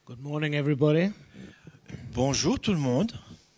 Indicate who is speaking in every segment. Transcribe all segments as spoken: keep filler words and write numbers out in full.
Speaker 1: Good morning, everybody.
Speaker 2: Bonjour tout le monde.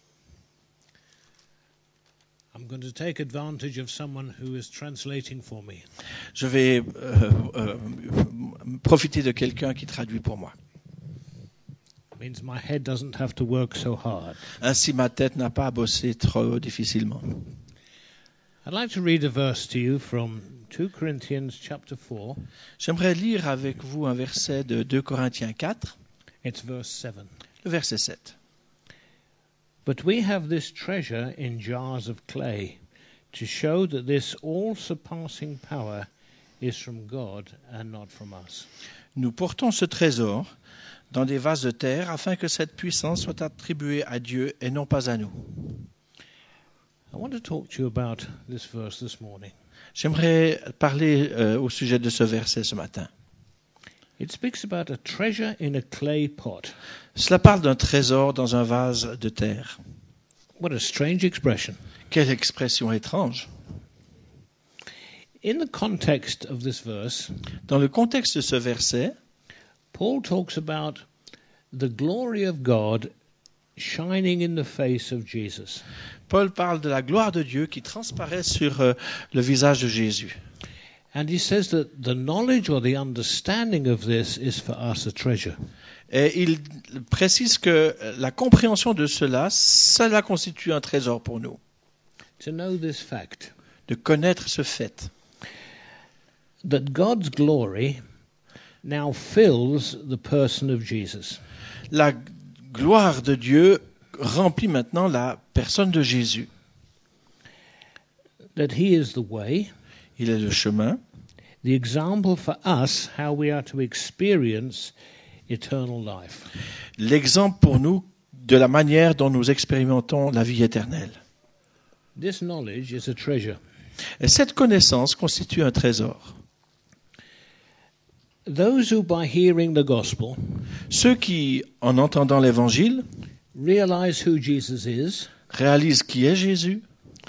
Speaker 1: I'm going to take advantage of someone who is translating for me.
Speaker 2: Je vais euh, euh, profiter de quelqu'un qui traduit pour moi.
Speaker 1: It means my head doesn't have to work so hard.
Speaker 2: Ainsi, ma tête n'a pas à bosser trop difficilement.
Speaker 1: I'd like to read a verse to you from two Corinthians chapter four.
Speaker 2: J'aimerais lire avec vous un verset de deux Corinthiens quatre,
Speaker 1: It's verse seven.
Speaker 2: le verset sept.
Speaker 1: But we have this treasure in jars of clay, to show that this all-surpassing power is from God and not from us.
Speaker 2: Nous portons ce trésor dans des vases de terre afin que cette puissance soit attribuée à Dieu et non pas à nous.
Speaker 1: I want to talk to you about this verse this morning.
Speaker 2: J'aimerais parler euh, au sujet de ce verset ce matin.
Speaker 1: It speaks about a treasure in a clay pot.
Speaker 2: Cela parle d'un trésor dans un vase de terre.
Speaker 1: What a strange expression.
Speaker 2: Quelle expression étrange.
Speaker 1: In the context of this verse,
Speaker 2: Dans le contexte de ce verset,
Speaker 1: Paul talks about the glory of God shining in the face of Jesus.
Speaker 2: Paul parle de la gloire de Dieu qui transparaît sur euh, le visage de Jésus.
Speaker 1: And he says that the knowledge or the understanding of this is for us a treasure.
Speaker 2: Et il précise que la compréhension de cela, cela constitue un trésor pour nous,
Speaker 1: To know this fact,
Speaker 2: de connaître ce fait,
Speaker 1: that God's glory now fills the person of Jesus.
Speaker 2: la gloire de Dieu remplit maintenant la personne de Jésus.
Speaker 1: That he is the way,
Speaker 2: Il est le chemin,
Speaker 1: the example for us how we are to experience eternal life.
Speaker 2: l'exemple pour nous de la manière dont nous expérimentons la vie éternelle.
Speaker 1: This knowledge is a treasure.
Speaker 2: Et cette connaissance constitue un trésor.
Speaker 1: Those who, by hearing the gospel,
Speaker 2: Ceux qui, en entendant l'évangile,
Speaker 1: realize who Jesus is,
Speaker 2: réalisent qui est Jésus,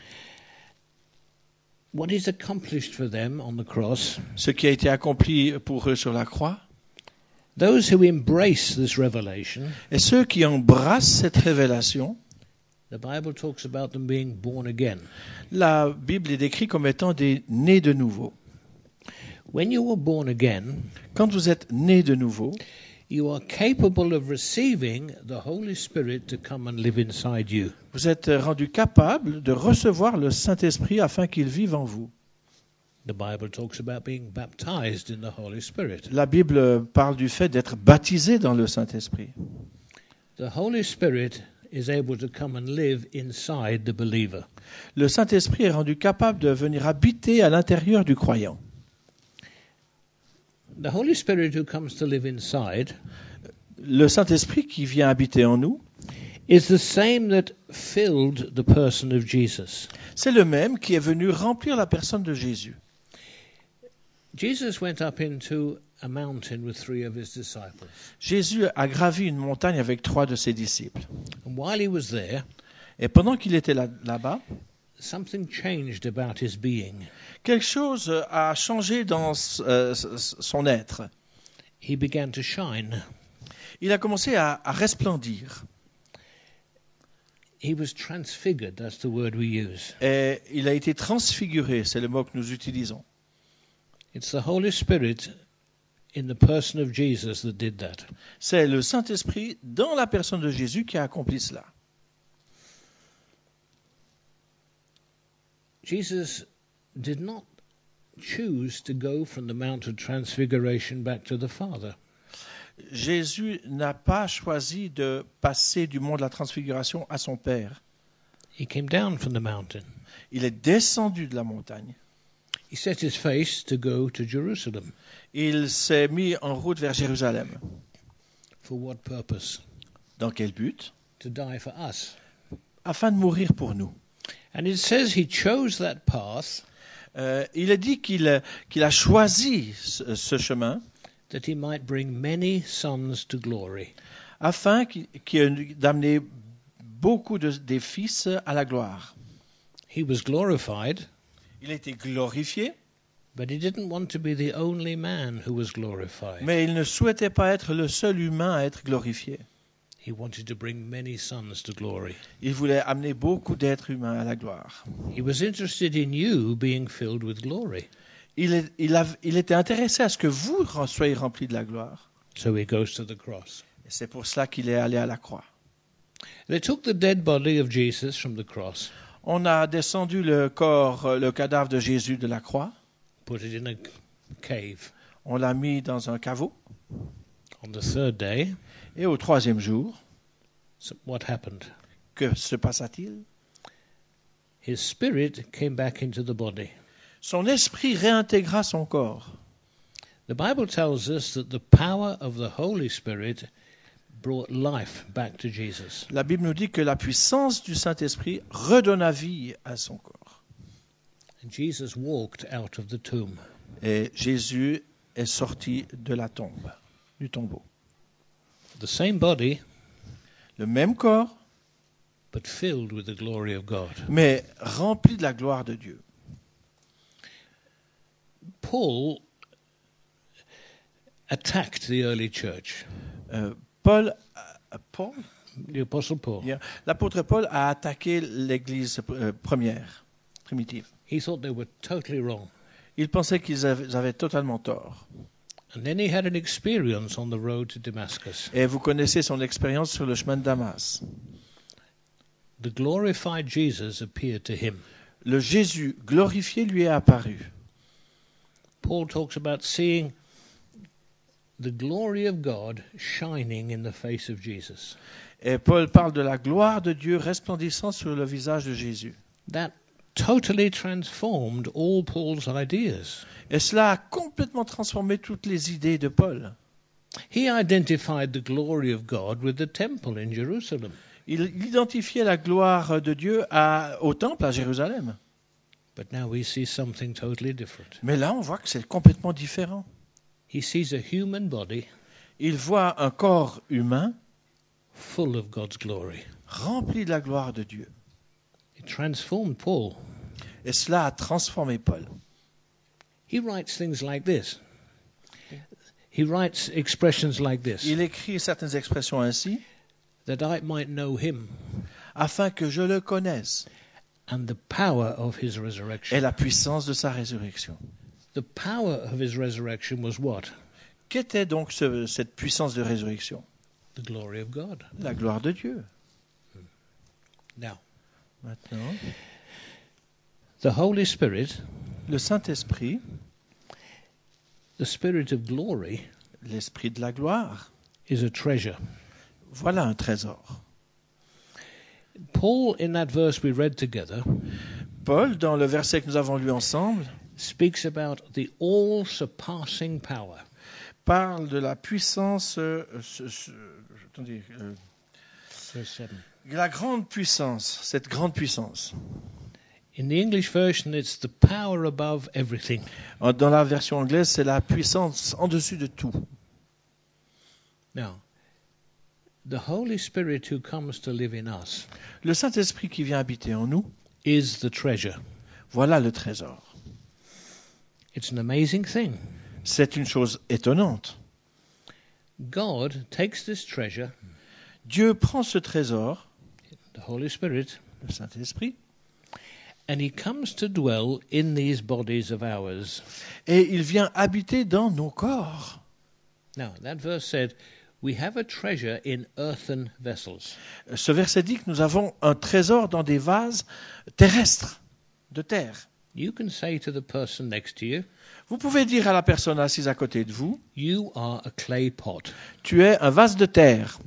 Speaker 1: what is accomplished for them on the cross,
Speaker 2: ce qui a été accompli pour eux sur la croix,
Speaker 1: those who embrace this revelation,
Speaker 2: et ceux qui embrassent cette révélation,
Speaker 1: the Bible talks about them being born again.
Speaker 2: la Bible est décrite comme étant des nés de nouveau.
Speaker 1: When you were born again,
Speaker 2: Quand vous êtes nés de nouveau,
Speaker 1: you are capable of receiving the Holy Spirit to come and live inside you.
Speaker 2: vous êtes rendu capable de recevoir le Saint-Esprit afin qu'il vive en vous.
Speaker 1: The Bible talks about being baptized in the Holy Spirit.
Speaker 2: La Bible parle du fait d'être baptisé dans le Saint-Esprit.
Speaker 1: The Holy Spirit is able to come and live inside the believer.
Speaker 2: Le Saint-Esprit est rendu capable de venir habiter à l'intérieur du croyant.
Speaker 1: The Holy Spirit who comes to live inside
Speaker 2: Le Saint-Esprit qui vient habiter en nous,
Speaker 1: is the same that filled the person of Jesus.
Speaker 2: c'est le même qui est venu remplir la personne de Jésus.
Speaker 1: Jesus went up into a mountain with three of his disciples.
Speaker 2: Jésus a gravi une montagne avec trois de ses disciples.
Speaker 1: And while he was there,
Speaker 2: Et pendant qu'il était là, là-bas,
Speaker 1: something changed about his being.
Speaker 2: quelque chose a changé dans euh, son être.
Speaker 1: He began to shine.
Speaker 2: Il a commencé à, à resplendir.
Speaker 1: He was transfigured, that's the word we use.
Speaker 2: Et il a été transfiguré, c'est le mot que nous utilisons.
Speaker 1: It's the Holy Spirit in the person of Jesus that did that.
Speaker 2: C'est le Saint-Esprit dans la personne de Jésus qui a accompli cela.
Speaker 1: Jesus did not choose to go from the Mount of Transfiguration back to the Father.
Speaker 2: Jésus n'a pas choisi de passer du monde de la transfiguration à son Père.
Speaker 1: He came down from the mountain.
Speaker 2: Il est descendu de la montagne.
Speaker 1: He set his face to go to Jerusalem.
Speaker 2: Il s'est mis en route vers Jérusalem.
Speaker 1: For what purpose?
Speaker 2: Dans quel but?
Speaker 1: To die for us.
Speaker 2: Afin de mourir pour nous.
Speaker 1: And it says he chose that path
Speaker 2: Euh, il est dit qu'il, qu'il a choisi ce, ce chemin
Speaker 1: that he might bring many sons to glory.
Speaker 2: afin qu'il, qu'il, d'amener beaucoup de, des fils à la gloire.
Speaker 1: He was glorified,
Speaker 2: Il a été glorifié,
Speaker 1: But he didn't want to be the only man who was glorified.
Speaker 2: Mais il ne souhaitait pas être le seul humain à être glorifié.
Speaker 1: He wanted to bring many sons to glory.
Speaker 2: Il voulait amener beaucoup d'êtres humains à la gloire.
Speaker 1: He was interested in you being filled with glory.
Speaker 2: Il, est, il, a, il était intéressé à ce que vous soyez remplis de la gloire.
Speaker 1: So he goes to the cross.
Speaker 2: Et c'est pour cela qu'il est allé à la croix.
Speaker 1: They took the dead body of Jesus from the cross,
Speaker 2: On a descendu le corps, le cadavre de Jésus de la croix.
Speaker 1: put it in a cave.
Speaker 2: On l'a mis dans un caveau.
Speaker 1: On the third day,
Speaker 2: Et au troisième jour,
Speaker 1: so what happened?
Speaker 2: que se passa-t-il?
Speaker 1: His spirit came back into the body.
Speaker 2: Son esprit réintégra son corps.
Speaker 1: The Bible tells us that the power of the Holy Spirit brought life back to Jesus.
Speaker 2: La Bible nous dit que la puissance du Saint-Esprit redonna vie à son corps.
Speaker 1: And Jesus walked out of the tomb.
Speaker 2: Et Jésus est sorti de la tombe, du tombeau.
Speaker 1: The same body,
Speaker 2: Le même corps,
Speaker 1: but filled with the glory of God.
Speaker 2: mais rempli de la gloire de Dieu.
Speaker 1: Paul attacked the early church.
Speaker 2: Euh, Paul, euh, Paul
Speaker 1: The Apostle Paul.
Speaker 2: yeah, l'apôtre Paul a attaqué l'Église euh, première, primitive.
Speaker 1: He thought they were totally wrong.
Speaker 2: Il pensait qu'ils avaient, avaient totalement tort.
Speaker 1: And then he had an experience on the road to Damascus.
Speaker 2: Et vous connaissez son expérience sur le chemin de Damas.
Speaker 1: The glorified Jesus appeared to him.
Speaker 2: Le Jésus glorifié lui est apparu.
Speaker 1: Paul talks about seeing the glory of God shining in the face of Jesus.
Speaker 2: Et Paul parle de la gloire de Dieu resplendissant sur le visage de Jésus.
Speaker 1: That totally transformed all Paul's ideas.
Speaker 2: Et cela a complètement transformé toutes les idées de Paul.
Speaker 1: He identified the glory of God with the temple in Jerusalem.
Speaker 2: Il identifiait la gloire de Dieu à, au temple à Jérusalem.
Speaker 1: But now we see something totally different.
Speaker 2: Mais là, on voit que c'est complètement différent.
Speaker 1: He sees a human body
Speaker 2: Il voit un corps humain
Speaker 1: full of God's glory.
Speaker 2: rempli de la gloire de Dieu.
Speaker 1: It transformed Paul.
Speaker 2: Et cela a transformé Paul.
Speaker 1: He writes things like this. He writes expressions like this.
Speaker 2: Il écrit certaines expressions ainsi,
Speaker 1: That I might know him
Speaker 2: afin que je le connaisse,
Speaker 1: and the power of his
Speaker 2: et
Speaker 1: resurrection.
Speaker 2: la puissance de sa résurrection.
Speaker 1: The power of his resurrection was what?
Speaker 2: Qu'était donc ce- cette puissance de résurrection?
Speaker 1: The glory of God.
Speaker 2: La gloire de Dieu.
Speaker 1: Now,
Speaker 2: Maintenant,
Speaker 1: the Holy Spirit,
Speaker 2: le Saint-Esprit,
Speaker 1: the Spirit of glory,
Speaker 2: l'Esprit de la gloire,
Speaker 1: is a treasure.
Speaker 2: voilà un trésor.
Speaker 1: Paul, in that verse we read together,
Speaker 2: Paul, dans le verset que nous avons lu ensemble,
Speaker 1: speaks about the all-surpassing power.
Speaker 2: parle de la puissance, euh, ce- ce- attendez, euh,
Speaker 1: Verse seven.
Speaker 2: la grande puissance, cette grande puissance.
Speaker 1: In the English version, it's the power above everything.
Speaker 2: Dans la version anglaise, c'est la puissance en dessus de tout.
Speaker 1: Now, the Holy Spirit who comes to live in us
Speaker 2: Le Saint-Esprit qui vient habiter en nous,
Speaker 1: is the treasure.
Speaker 2: voilà le trésor.
Speaker 1: It's an amazing thing.
Speaker 2: C'est une chose étonnante.
Speaker 1: God takes this treasure,
Speaker 2: Dieu prend ce trésor,
Speaker 1: the Holy Spirit,
Speaker 2: le Saint-Esprit,
Speaker 1: and he comes to dwell in these bodies of ours.
Speaker 2: et il vient habiter dans nos corps.
Speaker 1: Now, that verse said, we have a treasure in earthen vessels.
Speaker 2: Ce verset dit que nous avons un trésor dans des vases terrestres, de terre.
Speaker 1: You can say to the person next to you,
Speaker 2: Vous pouvez dire à la personne assise à côté de vous,
Speaker 1: you are a clay pot.
Speaker 2: tu es un vase de terre.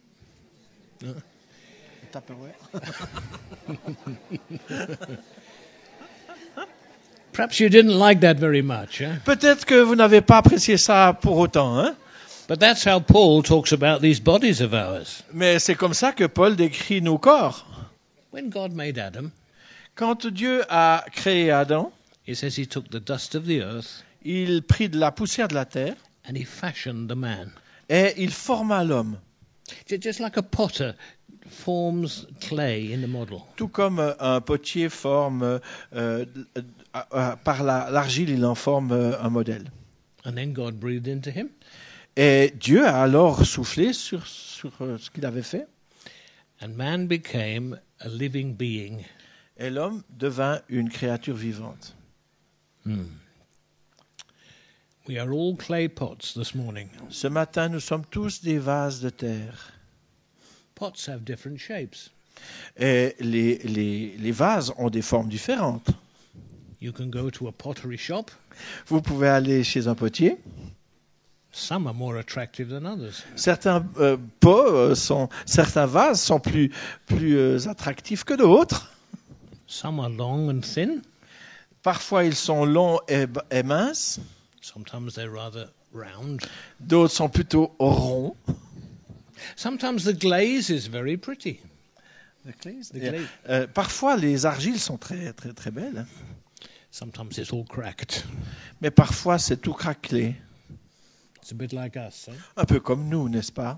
Speaker 1: Perhaps you didn't like that very much, eh?
Speaker 2: Peut-être que vous n'avez pas apprécié ça pour autant, hein?
Speaker 1: But that's how Paul talks about these bodies of ours.
Speaker 2: Mais c'est comme ça que Paul décrit nos corps.
Speaker 1: When God made Adam,
Speaker 2: Quand Dieu a créé Adam,
Speaker 1: it says he took the dust of the earth
Speaker 2: il prit de la poussière de la terre
Speaker 1: and he fashioned the man.
Speaker 2: et il forma l'homme.
Speaker 1: Ju- Just like a potter forms clay in the model.
Speaker 2: Tout comme euh, un potier forme, euh, euh, euh, par la- l'argile, il en forme euh, un modèle.
Speaker 1: And then God breathed into him,
Speaker 2: Et Dieu a alors soufflé sur, sur euh, ce qu'il avait fait,
Speaker 1: and man became a living being.
Speaker 2: et l'homme devint une créature vivante.
Speaker 1: Hmm. We are all clay pots this morning.
Speaker 2: Ce matin, nous sommes tous des vases de terre.
Speaker 1: Pots have different shapes.
Speaker 2: Et les, les, les vases ont des formes différentes.
Speaker 1: You can go to a pottery shop.
Speaker 2: Vous pouvez aller chez un potier.
Speaker 1: Some are more attractive than others.
Speaker 2: Certains euh, pots euh, sont, certains vases sont plus, plus euh, attractifs que d'autres.
Speaker 1: Some are long and thin.
Speaker 2: Parfois, ils sont longs et, et minces.
Speaker 1: Sometimes they're rather round.
Speaker 2: D'autres sont plutôt ronds.
Speaker 1: Sometimes the glaze is very pretty. The
Speaker 2: Et,
Speaker 1: glaze.
Speaker 2: euh, parfois, les argiles sont très, très, très belles. hein.
Speaker 1: Sometimes it's all cracked.
Speaker 2: Mais parfois, c'est tout craquelé.
Speaker 1: It's a bit like us. Eh?
Speaker 2: Un peu comme nous, n'est-ce pas?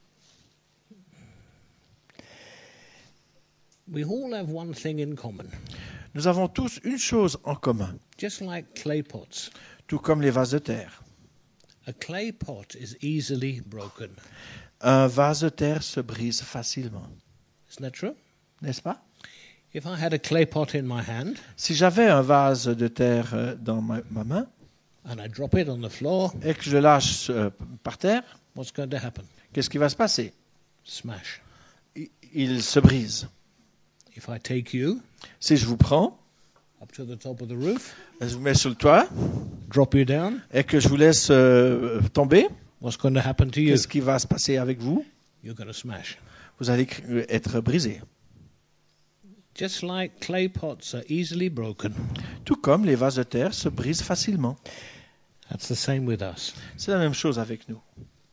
Speaker 1: We all have one thing in common.
Speaker 2: Nous avons tous une chose en commun,
Speaker 1: Just like clay pots.
Speaker 2: tout comme les vases de terre.
Speaker 1: A clay pot is easily broken.
Speaker 2: Un vase de terre se brise facilement,
Speaker 1: Isn't that true?
Speaker 2: n'est-ce pas?
Speaker 1: If I had a clay pot in my hand
Speaker 2: Si j'avais un vase de terre euh, dans ma, ma main
Speaker 1: and I drop it on the floor,
Speaker 2: et que je le lâche euh, par terre,
Speaker 1: what's going to happen?
Speaker 2: qu'est-ce qui va se passer?
Speaker 1: Smash.
Speaker 2: Il, il se brise.
Speaker 1: If I take you
Speaker 2: Si je vous prends,
Speaker 1: up to the top of the roof,
Speaker 2: je vous mets sur le toit
Speaker 1: drop you down,
Speaker 2: et que je vous laisse euh, tomber,
Speaker 1: what's going to happen to you?
Speaker 2: qu'est-ce qui va se passer avec vous?
Speaker 1: You're going to smash.
Speaker 2: Vous allez cr- être brisé.
Speaker 1: Just like clay pots are easily broken,
Speaker 2: Tout comme les vases de terre se brisent facilement.
Speaker 1: that's the same with us.
Speaker 2: C'est la même chose avec nous.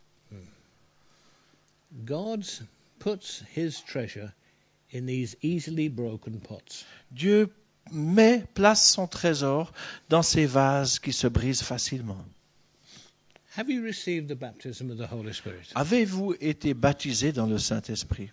Speaker 1: God puts his treasure in these easily broken pots.
Speaker 2: Dieu met, place son trésor dans ces vases qui se brisent facilement.
Speaker 1: Have you received the baptism of the Holy Spirit?
Speaker 2: Avez-vous été baptisé dans le Saint-Esprit?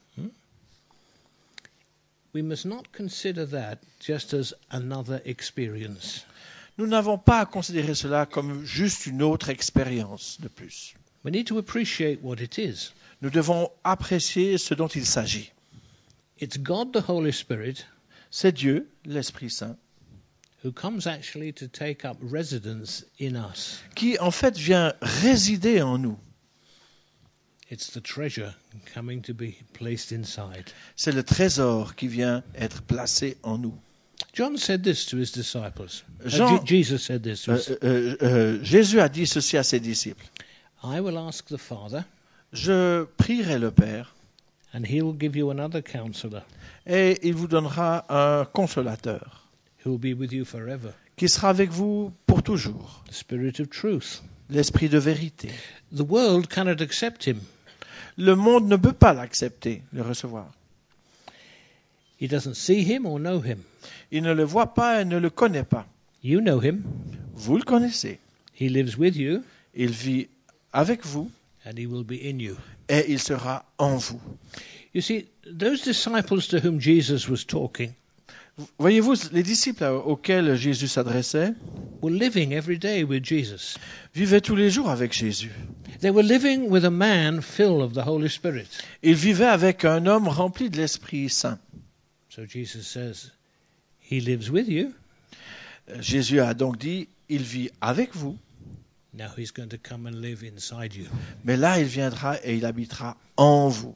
Speaker 1: We must not consider that just as another experience.
Speaker 2: Nous n'avons pas à considérer cela comme juste une autre expérience de plus.
Speaker 1: We need to appreciate what it is.
Speaker 2: Nous devons apprécier ce dont il s'agit.
Speaker 1: It's God the Holy Spirit
Speaker 2: C'est Dieu, l'Esprit Saint,
Speaker 1: who comes actually to take up residence in us.
Speaker 2: qui en fait vient résider en nous.
Speaker 1: It's the treasure coming to be placed inside.
Speaker 2: C'est le trésor qui vient être placé en nous.
Speaker 1: John said this to his disciples. Uh,
Speaker 2: Jean-
Speaker 1: Je- Jesus said this to
Speaker 2: Euh,
Speaker 1: his,
Speaker 2: euh, euh, Jésus a dit ceci à ses disciples.
Speaker 1: I will ask the Father,
Speaker 2: Je prierai le Père
Speaker 1: and he will give you another counselor
Speaker 2: et il vous donnera un consolateur
Speaker 1: who will be with you forever,
Speaker 2: qui sera avec vous pour toujours,
Speaker 1: the Spirit of truth.
Speaker 2: l'Esprit de vérité.
Speaker 1: The world cannot accept him.
Speaker 2: Le monde ne peut pas l'accepter, le recevoir.
Speaker 1: He doesn't see him or know him.
Speaker 2: Il ne le voit pas et ne le connaît pas.
Speaker 1: You know him.
Speaker 2: Vous le connaissez.
Speaker 1: He lives with you,
Speaker 2: Il vit avec vous
Speaker 1: and he will be in you.
Speaker 2: et il sera en vous.
Speaker 1: You see, those disciples to whom Jesus was talking
Speaker 2: Voyez-vous, les disciples auxquels Jésus s'adressait
Speaker 1: were living every day with Jesus.
Speaker 2: vivaient tous les jours avec Jésus.
Speaker 1: They were living with a man full of the Holy Spirit.
Speaker 2: Ils vivaient avec un homme rempli de l'Esprit Saint.
Speaker 1: So Jesus says, he lives with you.
Speaker 2: Jésus a donc dit, il vit avec vous,
Speaker 1: Now he's going to come and live inside you.
Speaker 2: mais là il viendra et il habitera en vous.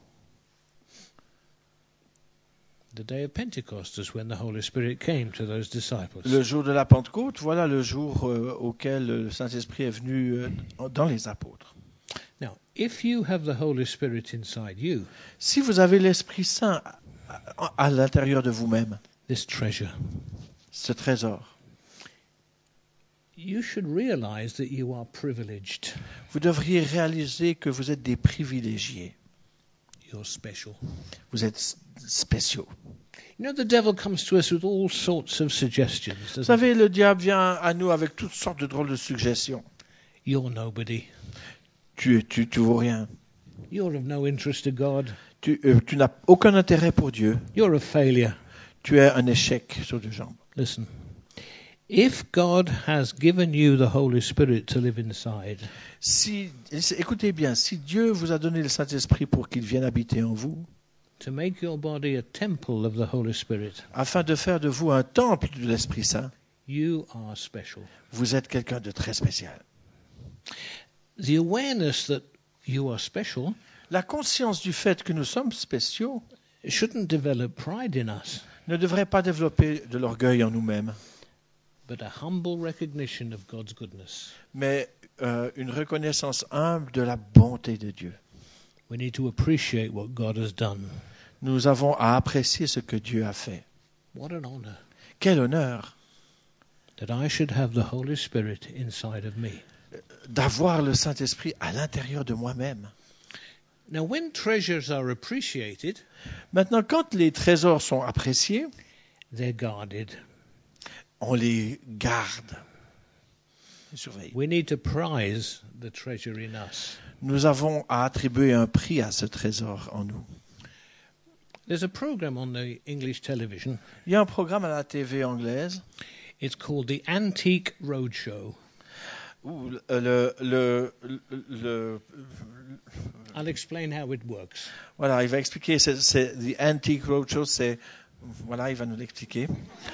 Speaker 1: The day of Pentecost is when the Holy Spirit came to those disciples.
Speaker 2: Le jour de la Pentecôte, voilà le jour euh, auquel le Saint-Esprit est venu euh, dans les apôtres.
Speaker 1: Now, if you have the Holy Spirit inside you,
Speaker 2: Si vous avez l'Esprit Saint à, à l'intérieur de vous-même,
Speaker 1: this treasure,
Speaker 2: ce trésor,
Speaker 1: you should realize that you are privileged.
Speaker 2: vous devriez réaliser que vous êtes des privilégiés.
Speaker 1: You're special.
Speaker 2: Vous êtes s- spéciaux.
Speaker 1: You know, the devil comes to us with all sorts of suggestions,
Speaker 2: Vous
Speaker 1: doesn't
Speaker 2: savez, le diable vient à nous avec toutes sortes de drôles de suggestions.
Speaker 1: he? You're nobody.
Speaker 2: Tu, tu, tu vaux rien.
Speaker 1: You're of no interest to God.
Speaker 2: Tu, euh, tu n'as aucun intérêt pour Dieu.
Speaker 1: You're a failure.
Speaker 2: Tu es un échec sur deux jambes.
Speaker 1: Listen. If God has given you the Holy Spirit to live inside,
Speaker 2: Si, écoutez bien, si Dieu vous a donné le Saint-Esprit pour qu'il vienne habiter en vous,
Speaker 1: to make your body a temple of the Holy Spirit,
Speaker 2: afin de faire de vous un temple de l'Esprit Saint,
Speaker 1: you are special.
Speaker 2: vous êtes quelqu'un de très spécial.
Speaker 1: The awareness that you are special
Speaker 2: La conscience du fait que nous sommes spéciaux
Speaker 1: shouldn't develop pride in us,
Speaker 2: ne devrait pas développer de l'orgueil en nous-mêmes,
Speaker 1: but a humble recognition of God's goodness.
Speaker 2: mais euh, une reconnaissance humble de la bonté de Dieu.
Speaker 1: We need to appreciate what God has done.
Speaker 2: Nous avons à apprécier ce que Dieu a fait.
Speaker 1: What an honor
Speaker 2: Quel honneur
Speaker 1: that I should have the Holy Spirit inside of me.
Speaker 2: d'avoir le Saint-Esprit à l'intérieur de moi-même.
Speaker 1: Now, when treasures are appreciated,
Speaker 2: Maintenant, quand les trésors sont appréciés,
Speaker 1: they're guarded.
Speaker 2: on les garde, on les surveille.
Speaker 1: We need to prize the treasure in us.
Speaker 2: Nous avons à attribuer un prix à ce trésor en nous.
Speaker 1: There's a program on the English television.
Speaker 2: Il y a un programme à la T V anglaise
Speaker 1: It's called the Antique Roadshow.
Speaker 2: où le, le, le, le-
Speaker 1: I'll explain how it works.
Speaker 2: voilà, il va expliquer, c'est, c'est The Antique Roadshow, c'est, voilà, il va nous l'expliquer.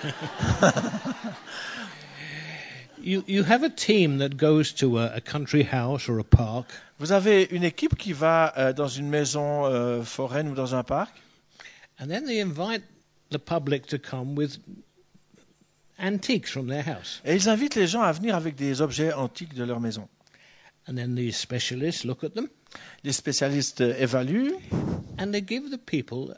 Speaker 1: You you have a team that goes to a, a country house or a park,
Speaker 2: Vous avez une équipe qui va euh, dans une maison euh, foraine ou dans un parc,
Speaker 1: and then they invite the public to come with antiques from their house.
Speaker 2: et ils invitent les gens à venir avec des objets antiques de leur maison.
Speaker 1: And then these specialists look at them
Speaker 2: Les spécialistes évaluent
Speaker 1: and they give the people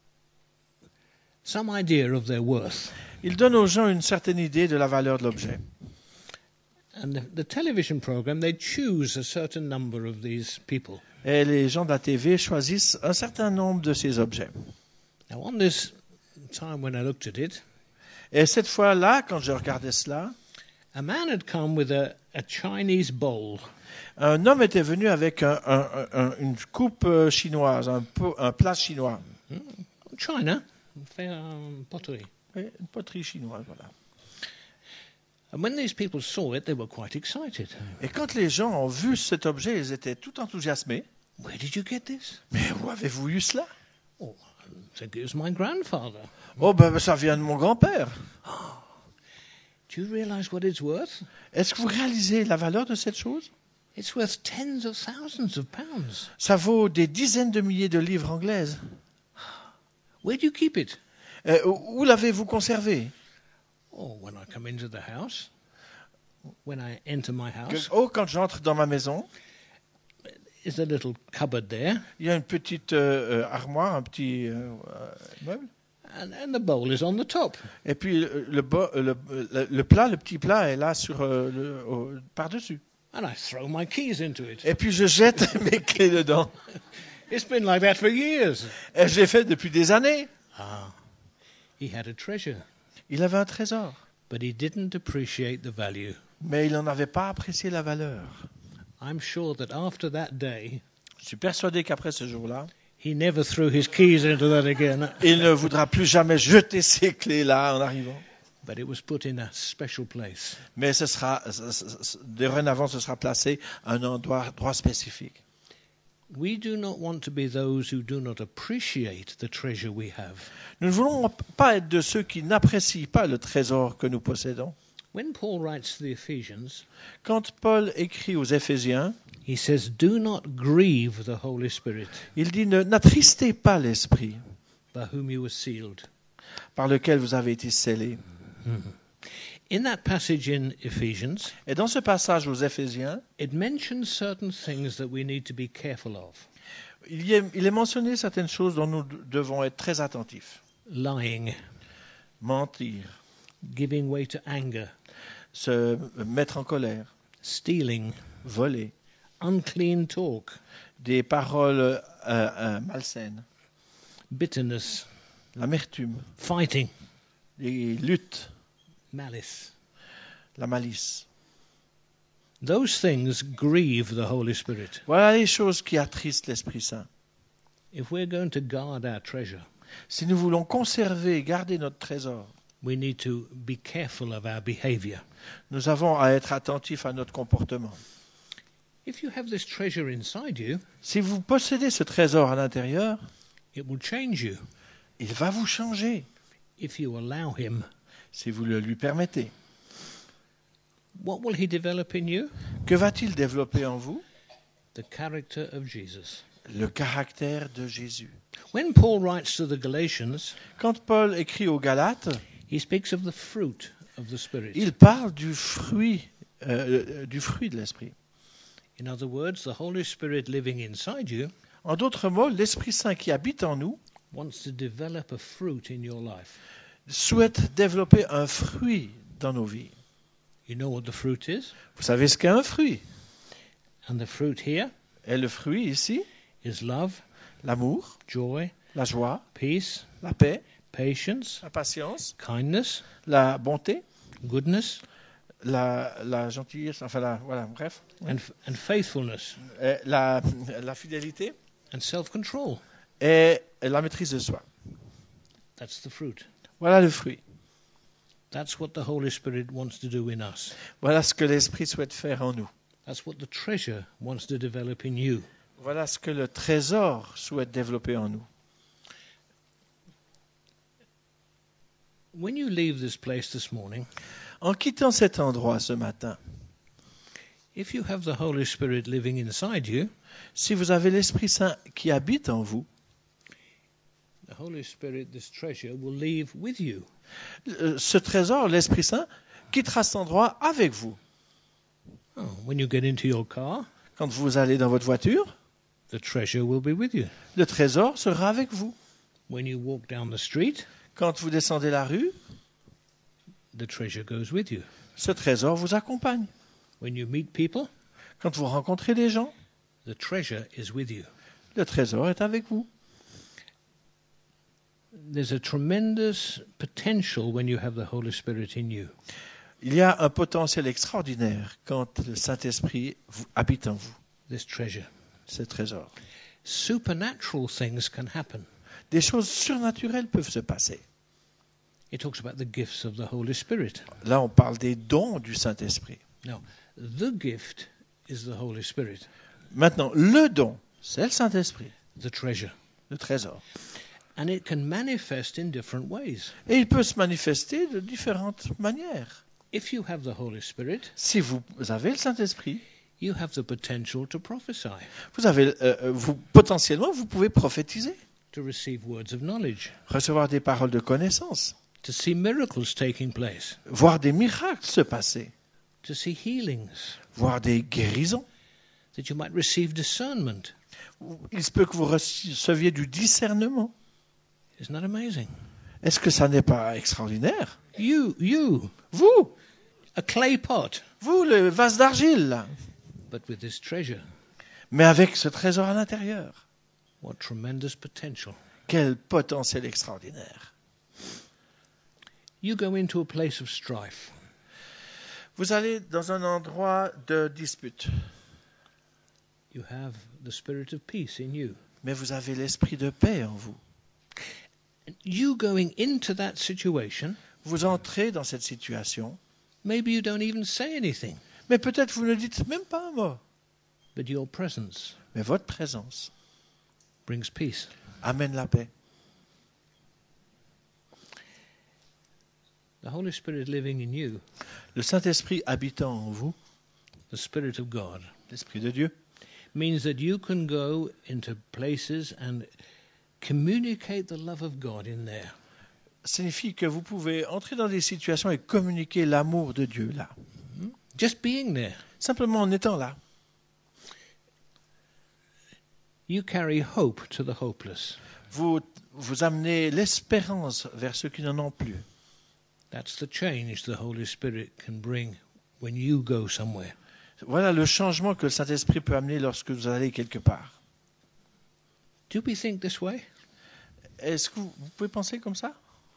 Speaker 1: some idea of their worth.
Speaker 2: ils donnent aux gens une certaine idée de la valeur de l'objet.
Speaker 1: And the, the television program, they choose a certain number of these people.
Speaker 2: Et les gens de la T V choisissent un certain nombre de ces objets.
Speaker 1: Now, on this time when I looked at it,
Speaker 2: Et cette fois-là, quand je regardais cela,
Speaker 1: a man had come with a, a Chinese bowl.
Speaker 2: un homme était venu avec un- un- un- une coupe euh, chinoise, un, pot- un plat chinois.
Speaker 1: China, fair um, pottery.
Speaker 2: Oui, une poterie chinoise, voilà.
Speaker 1: And when these people saw it, they were quite excited.
Speaker 2: Et quand les gens ont vu cet objet, ils étaient tout enthousiasmés.
Speaker 1: Where did you get this?
Speaker 2: Mais où avez-vous eu cela?
Speaker 1: Oh, I think it was my grandfather.
Speaker 2: Oh, ben ça vient de mon grand-père.
Speaker 1: Do you realize what it's worth?
Speaker 2: Est-ce que vous réalisez la valeur de cette chose?
Speaker 1: It's worth tens of thousands of pounds.
Speaker 2: Ça vaut des dizaines de milliers de livres anglaises.
Speaker 1: Where do you keep it?
Speaker 2: Euh, où où l'avez-vous conservé?
Speaker 1: Oh, when I come into the house, when I enter my house,
Speaker 2: Oh, quand j'entre dans ma maison,
Speaker 1: is a little cupboard there,
Speaker 2: il y a une petite euh, euh, armoire, un petit euh, euh, meuble.
Speaker 1: and, and the bowl is on the top.
Speaker 2: Et puis le, le, bo- le, le- le plat, le petit plat est là sur euh, le, au- par-dessus.
Speaker 1: And I throw my keys into it.
Speaker 2: Et puis je jette mes clés dedans.
Speaker 1: It's been like that for years.
Speaker 2: Et je l'ai fait depuis des années.
Speaker 1: Ah, he had a treasure,
Speaker 2: Il avait un trésor,
Speaker 1: but he didn't appreciate the value.
Speaker 2: mais il n'en avait pas apprécié la valeur.
Speaker 1: I'm sure that after that day,
Speaker 2: Je suis persuadé qu'après ce jour-là,
Speaker 1: he never threw his keys into that again.
Speaker 2: il ne voudra plus jamais jeter ces clés-là en arrivant.
Speaker 1: But it was put in a special place.
Speaker 2: Mais ce sera, ce- ce- ce- dorénavant, ce sera placé à un endroit endroit spécifique.
Speaker 1: We do not want to be those who do not appreciate the treasure we have.
Speaker 2: Nous ne voulons pas être de ceux qui n'apprécient pas le trésor que nous possédons.
Speaker 1: When Paul writes to the Ephesians,
Speaker 2: Quand Paul écrit aux Éphésiens,
Speaker 1: he says, "Do not grieve the Holy Spirit,
Speaker 2: il dit ne- n'attristez pas l'esprit
Speaker 1: by whom you were sealed."
Speaker 2: par lequel vous avez été scellés.
Speaker 1: In that passage in Ephesians,
Speaker 2: Et dans ce passage aux Éphésiens,
Speaker 1: it mentions certain things that we need to be careful of.
Speaker 2: il, y est, il est mentionné certaines choses dont nous devons être très attentifs.
Speaker 1: Lying,
Speaker 2: Mentir,
Speaker 1: giving way to anger,
Speaker 2: se mettre en colère,
Speaker 1: stealing,
Speaker 2: voler,
Speaker 1: unclean talk,
Speaker 2: des paroles euh, euh, malsaines,
Speaker 1: bitterness,
Speaker 2: l'amertume,
Speaker 1: fighting,
Speaker 2: les luttes,
Speaker 1: malice.
Speaker 2: la malice.
Speaker 1: Those things grieve the Holy Spirit.
Speaker 2: Voilà les choses qui attristent l'Esprit Saint.
Speaker 1: If we're going to guard our treasure,
Speaker 2: Si nous voulons conserver et garder notre trésor,
Speaker 1: we need to be careful of our behavior.
Speaker 2: nous avons à être attentifs à notre comportement.
Speaker 1: If you have this treasure inside you,
Speaker 2: Si vous possédez ce trésor à l'intérieur,
Speaker 1: it will change you
Speaker 2: il va vous changer
Speaker 1: if you allow him.
Speaker 2: si vous le lui permettez.
Speaker 1: What will he develop in you?
Speaker 2: Que va-t-il développer en vous?
Speaker 1: The character of Jesus.
Speaker 2: Le caractère de Jésus.
Speaker 1: When Paul writes to the Galatians,
Speaker 2: Quand Paul écrit aux Galates,
Speaker 1: he speaks of the fruit of the Spirit.
Speaker 2: il parle du fruit, euh, du fruit de l'Esprit.
Speaker 1: In other words, the Holy Spirit living inside you
Speaker 2: En d'autres mots, l'Esprit Saint qui habite en nous
Speaker 1: wants to develop a fruit in your life.
Speaker 2: souhaite développer un fruit dans nos vies.
Speaker 1: You know what the fruit is?
Speaker 2: Vous savez ce qu'est un fruit?
Speaker 1: And the fruit here
Speaker 2: Et le fruit ici,
Speaker 1: is love,
Speaker 2: l'amour,
Speaker 1: joy,
Speaker 2: la joie,
Speaker 1: peace,
Speaker 2: la paix,
Speaker 1: patience,
Speaker 2: la patience,
Speaker 1: kindness,
Speaker 2: la bonté,
Speaker 1: goodness,
Speaker 2: la, la gentillesse, enfin la, voilà, bref,
Speaker 1: and, and faithfulness,
Speaker 2: Et la, la fidélité
Speaker 1: and self-control.
Speaker 2: et la maîtrise de soi.
Speaker 1: That's the fruit.
Speaker 2: Voilà le fruit.
Speaker 1: That's what the Holy Spirit wants to do in us.
Speaker 2: Voilà ce que l'Esprit souhaite faire en nous.
Speaker 1: That's what the treasure wants to develop in you.
Speaker 2: Voilà ce que le trésor souhaite développer en nous.
Speaker 1: When you leave this place this morning,
Speaker 2: En quittant cet endroit ce matin,
Speaker 1: if you have the Holy Spirit living inside you,
Speaker 2: si vous avez l'Esprit Saint qui habite en vous,
Speaker 1: the Holy Spirit, this treasure, will leave with you.
Speaker 2: euh, ce trésor, l'Esprit Saint, quittera cet endroit avec vous.
Speaker 1: Oh, when you get into your car,
Speaker 2: Quand vous allez dans votre voiture,
Speaker 1: the treasure will be with you.
Speaker 2: le trésor sera avec vous.
Speaker 1: When you walk down the street,
Speaker 2: Quand vous descendez la rue,
Speaker 1: the treasure goes with you.
Speaker 2: ce trésor vous accompagne.
Speaker 1: When you meet people,
Speaker 2: Quand vous rencontrez des gens,
Speaker 1: the treasure is with you.
Speaker 2: le trésor est avec vous.
Speaker 1: There's a tremendous potential when you have the Holy Spirit in you.
Speaker 2: Il y a un potentiel extraordinaire quand le Saint-Esprit vous- habite en vous,
Speaker 1: This treasure.
Speaker 2: ce trésor.
Speaker 1: Supernatural things can happen.
Speaker 2: Des choses surnaturelles peuvent se passer.
Speaker 1: It talks about the gifts of the Holy Spirit.
Speaker 2: Là, on parle des dons du Saint-Esprit.
Speaker 1: The gift is the Holy Spirit,
Speaker 2: Maintenant, le don, c'est le Saint-Esprit,
Speaker 1: the treasure.
Speaker 2: le trésor.
Speaker 1: And it can manifest in different ways.
Speaker 2: Et il peut se manifester de différentes manières.
Speaker 1: If you have the Holy Spirit,
Speaker 2: Si vous avez le Saint-Esprit,
Speaker 1: you have the potential to prophesy,
Speaker 2: vous avez, euh, vous, potentiellement, vous pouvez prophétiser,
Speaker 1: to receive words of knowledge,
Speaker 2: recevoir des paroles de connaissance,
Speaker 1: to see miracles taking place,
Speaker 2: voir des miracles se passer,
Speaker 1: to see healings,
Speaker 2: voir des guérisons.
Speaker 1: that you might receive discernment.
Speaker 2: Il se peut que vous receviez du discernement.
Speaker 1: Isn't that amazing?
Speaker 2: Est-ce que ça n'est pas extraordinaire?
Speaker 1: You, you,
Speaker 2: Vous,
Speaker 1: a clay pot,
Speaker 2: vous, le vase d'argile, là.
Speaker 1: but with this treasure.
Speaker 2: Mais avec ce trésor à l'intérieur.
Speaker 1: What tremendous potential.
Speaker 2: Quel potentiel extraordinaire.
Speaker 1: You go into a place of strife.
Speaker 2: Vous allez dans un endroit de dispute,
Speaker 1: You have the spirit of peace in you.
Speaker 2: mais vous avez l'esprit de paix en vous.
Speaker 1: You going into that situation,
Speaker 2: Vous entrez dans cette situation,
Speaker 1: maybe you don't even say anything,
Speaker 2: mais peut-être vous ne dites même pas un mot.
Speaker 1: but your presence
Speaker 2: Mais votre présence
Speaker 1: brings peace.
Speaker 2: amène la paix.
Speaker 1: The Holy Spirit living in you,
Speaker 2: Le Saint-Esprit habitant en vous,
Speaker 1: the Spirit of God,
Speaker 2: l'Esprit de Dieu,
Speaker 1: means that you can go into places and communicate the love of God in there.
Speaker 2: signifie que vous pouvez entrer dans des situations et communiquer l'amour de Dieu là.
Speaker 1: Just being there.
Speaker 2: Simplement en étant là.
Speaker 1: You carry hope to the hopeless.
Speaker 2: Vous, vous amenez l'espérance vers ceux qui n'en ont plus.
Speaker 1: That's the change the Holy Spirit can bring when you go somewhere.
Speaker 2: Voilà le changement que le Saint-Esprit peut amener lorsque vous allez quelque part.
Speaker 1: Do we think this way?
Speaker 2: Est-ce que vous, vous pouvez penser comme ça?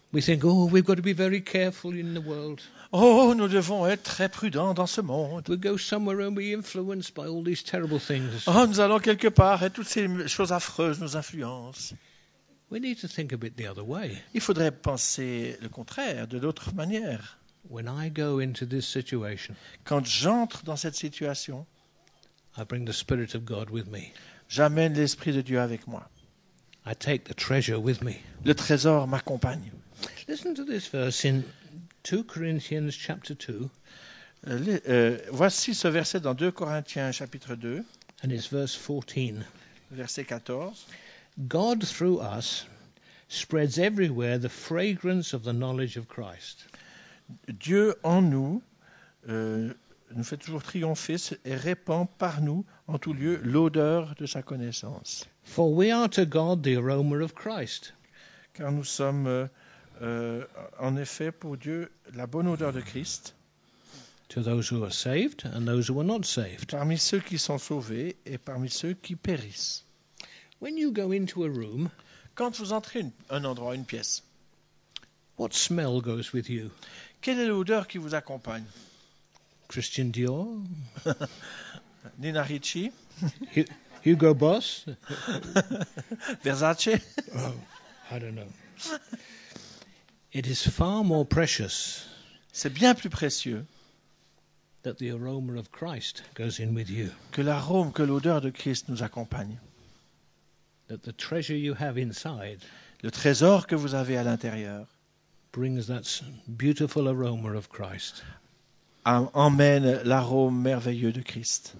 Speaker 1: We think, oh, we've got to be very careful in the world.
Speaker 2: Oh, nous devons être très prudents dans ce monde.
Speaker 1: We go somewhere and we're influenced by all these terrible things.
Speaker 2: Oh, nous allons quelque part et toutes ces choses affreuses nous influencent.
Speaker 1: We need to think a bit the other way.
Speaker 2: Il faudrait penser le contraire, de d'autres manières.
Speaker 1: When I go into this situation,
Speaker 2: Quand j'entre dans cette situation,
Speaker 1: I bring the Spirit of God with me.
Speaker 2: j'amène l'Esprit de Dieu avec moi.
Speaker 1: I take the treasure with me.
Speaker 2: Le trésor m'accompagne.
Speaker 1: Listen to this verse in two Corinthians chapter two,
Speaker 2: Euh, les- euh, voici ce verset dans deux Corinthiens chapitre deux,
Speaker 1: and it's verse fourteen.
Speaker 2: verset quatorze.
Speaker 1: God through us spreads everywhere the fragrance of the knowledge of Christ.
Speaker 2: Dieu en nous euh, nous fait toujours triompher et répand par nous en tout lieu l'odeur de sa connaissance.
Speaker 1: For we are to God the aroma of Christ.
Speaker 2: Car nous sommes euh, euh, en effet pour Dieu la bonne odeur de Christ
Speaker 1: To those who are saved and those who are not saved.
Speaker 2: parmi ceux qui sont sauvés et parmi ceux qui périssent.
Speaker 1: When you go into a room,
Speaker 2: Quand vous entrez une- un endroit, une pièce,
Speaker 1: what smell goes with you?
Speaker 2: quelle est l'odeur qui vous accompagne?
Speaker 1: Christian Dior?
Speaker 2: Nina Ricci?
Speaker 1: Hu- Hugo Boss?
Speaker 2: Versace?
Speaker 1: Oh, I don't know. It is far more precious
Speaker 2: C'est bien plus précieux
Speaker 1: that the aroma of Christ goes in with you,
Speaker 2: que l'arôme, que l'odeur de Christ nous accompagne.
Speaker 1: that the treasure you have inside
Speaker 2: Le trésor que vous avez à l'intérieur
Speaker 1: brings that s- beautiful aroma of Christ.
Speaker 2: am- emmène l'arôme merveilleux de Christ.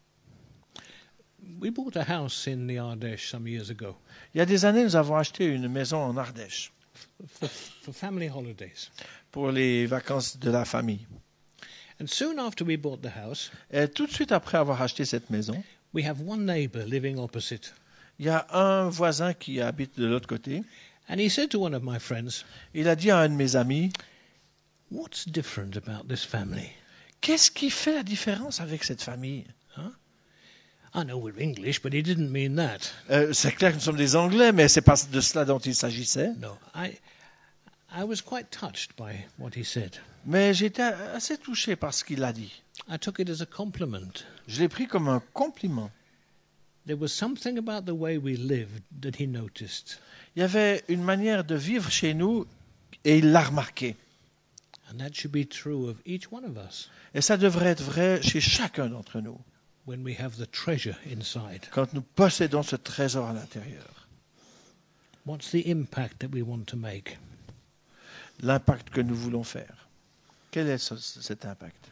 Speaker 1: We bought a house in the Ardèche some years ago
Speaker 2: Il y a des années, nous avons acheté une maison en Ardèche
Speaker 1: for, for family holidays.
Speaker 2: pour les vacances de la famille.
Speaker 1: And soon after we bought the house,
Speaker 2: Et tout de suite après avoir acheté cette maison,
Speaker 1: we have one neighbor living opposite.
Speaker 2: il y a un voisin qui habite de l'autre côté.
Speaker 1: And he said to one of my friends,
Speaker 2: Il a dit à un de mes amis,
Speaker 1: "What's different about this family?"
Speaker 2: qu'est-ce qui fait la différence avec cette famille?
Speaker 1: I know we're English, but he didn't mean that.
Speaker 2: Euh, c'est clair que nous sommes des Anglais, mais c'est pas de cela dont il s'agissait.
Speaker 1: No, I, I was quite touched by what he said.
Speaker 2: Mais j'étais assez touché par ce qu'il a dit.
Speaker 1: I took it as a compliment.
Speaker 2: Je l'ai pris comme un compliment.
Speaker 1: There was something about the way we lived that he noticed,
Speaker 2: Il y avait une manière de vivre chez nous et il l'a remarqué.
Speaker 1: and that should be true of each one of us
Speaker 2: Et ça devrait être vrai chez chacun d'entre nous,
Speaker 1: when we have the treasure inside.
Speaker 2: quand nous possédons ce trésor à l'intérieur.
Speaker 1: What's the impact that we want to make?
Speaker 2: L'impact que nous voulons faire. Quel est ce- cet impact?